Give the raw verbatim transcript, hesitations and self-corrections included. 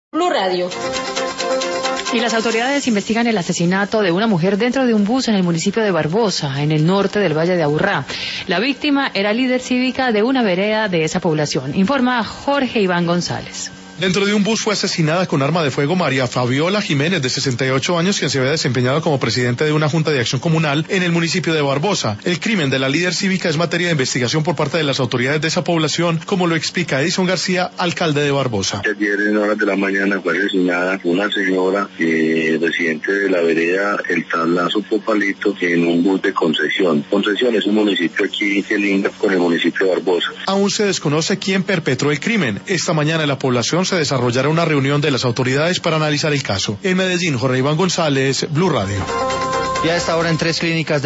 Blue Radio. Y las autoridades investigan el asesinato de una mujer dentro de un bus en el municipio de Barbosa, en el norte del Valle de Aburrá. La víctima era líder cívica de una vereda de esa población, informa Jorge Iván González. Dentro de un bus fue asesinada con arma de fuego María Fabiola Jiménez, de sesenta y ocho años, quien se había desempeñado como presidente de una junta de acción comunal en el municipio de Barbosa. El crimen de la líder cívica es materia de investigación por parte de las autoridades de esa población, como lo explica Edison García, alcalde de Barbosa. Ayer en horas de la mañana fue asesinada una señora eh, residente de la vereda El Tablazo Popalito en un bus de Concesión. Concesión es un municipio aquí que linda con el municipio de Barbosa. Aún se desconoce quién perpetró el crimen. Esta mañana en la población se desarrollará una reunión de las autoridades para analizar el caso. En Medellín, Jorge Iván González, Blue Radio. Ya a esta hora en tres clínicas de